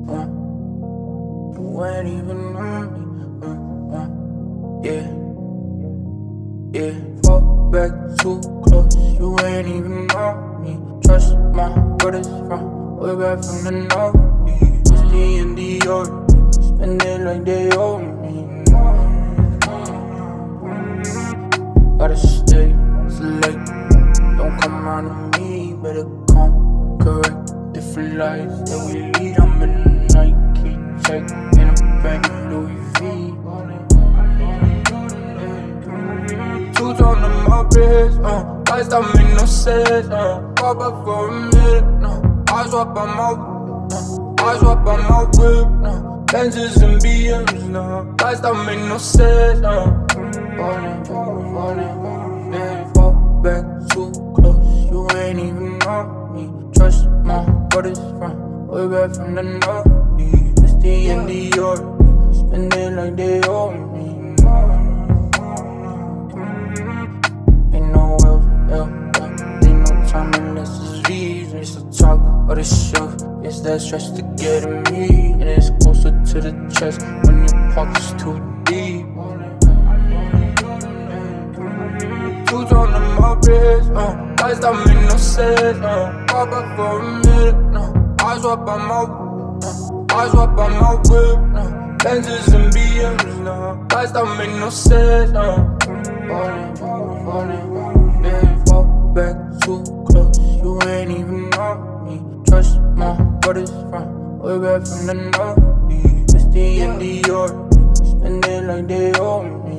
You ain't even on me. Yeah. Fall back too close. You ain't even on me. Trust my brothers from way back from the north. It's the and the order. Spend it like they owe me. Gotta stay select. Don't come around to me. Better come correct. Different lives that we lead. I'm in the Nike check. In a bag of Louis V. Two tone on my wrist, lights don't make no sense, pop up for a minute, I swap on my whip, Benzes and BMs, lights don't make no sense, falling, yeah, fall back too close, you ain't even on me, trust my brothers from way back from the north, it's the and the order, spend it like they owe me. Ain't no ain't no time unless it's V's. It's the top of the shelf. It's that stretch to get at me, and it's closer to the chest when your pocket's too deep. Two tone on my wrist, lights don't make no sense, pop up for a minute, I swap on my whip, Benzes and BMs, lights don't make no sense, falling, yeah, fall back too close, you ain't even on me, trust my brothers from way back from the north, it's the and the order, spend it like they owe me.